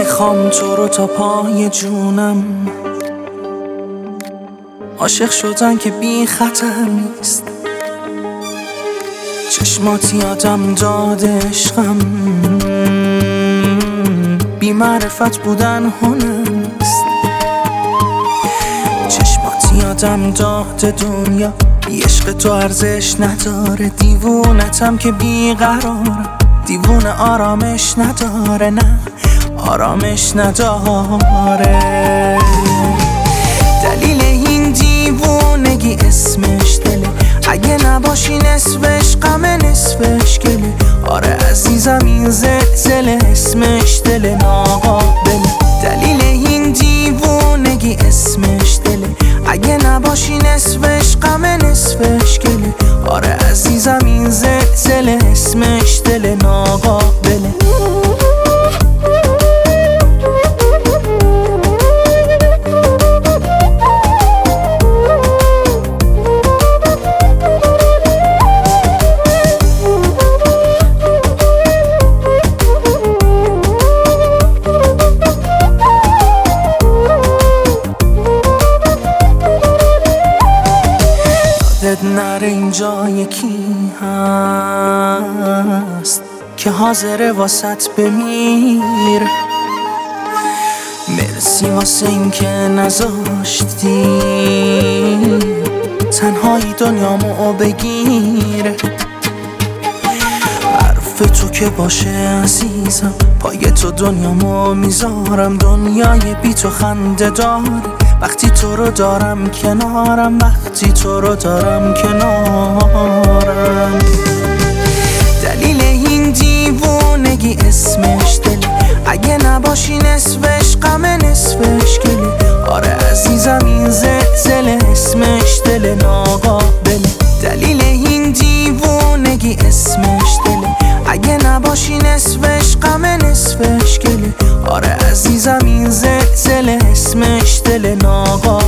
میخوام تو رو تا پای جونم، عاشق شدن که بی خطر نیست، چشمات یادم داد عشقم، بی معرفت بودن هنر نیست. چشمات یادم داد دنیا بی عشق تو ارزش نداره، دیوونتم که بی قرارم، دیوونه آرامش نداره، نه آرامش نداره. دلیل این دیوونگی اسمش دله، اگه نباشی نصفش غم نصفش گله. آره عزیزم این زلزله اسمش دل ناقابله. دلیل این دیوونگی اسمش دله، اگه نباشی نصفش غم نصفش گله. آره عزیزم این زلزله اسمش دل ناقابله. نره اینجا یکی هست که حاضره واسط بمیر. مرسی واسه این که نذاشتی تنهایی دنیامو بگیر. حرف تو که باشه عزیزم، پای تو دنیامو میذارم. دنیای بی تو خنده داری وقتی تو رو دارم کنارم، وقتی تو رو دارم کنارم. دلیل این دیوونگی اسمش دله، اگه نباشی نصفش غم نصفش گله. آره عزیزم این زلزله اسمش دل ناقابله. دلیل این دیوونگی اسمش دله، اگه نباشی نصفش غم نصفش گله. آره عزیزم این زلزله اسمش دل ناقابله.